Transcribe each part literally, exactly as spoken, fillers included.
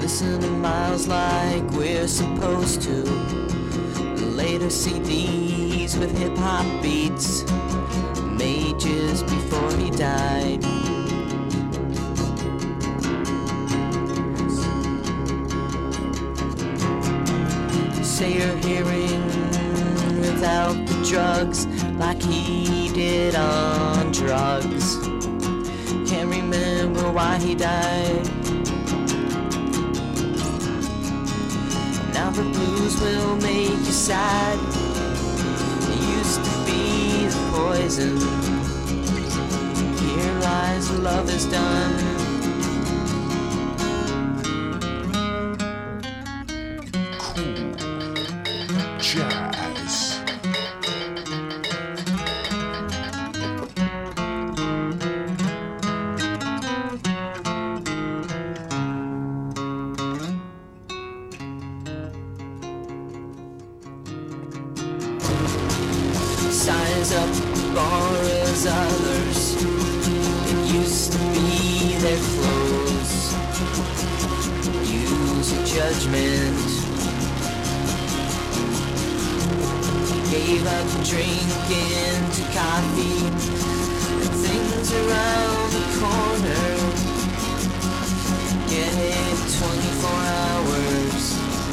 listen to Miles like we're supposed to. Later C Ds with hip-hop beats made just before he died. Say you're hearing without the drugs like he did on drugs. Can't remember why he died. Now the blues will make you sad. It used to be the poison. Here lies where love is done. Jazz. Size up the bar as others. It used to be their clothes. Use your judgment. Gave up drinking to coffee and things around the corner. Get it twenty-four hours.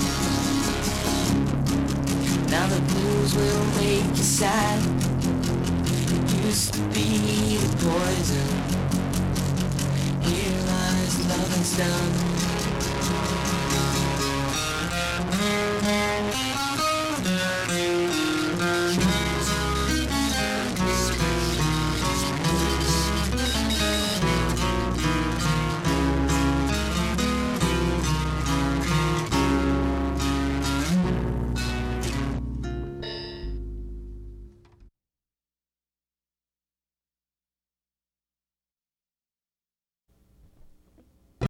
Now the blues will make you sad. It used to be the poison. Here lies love is done.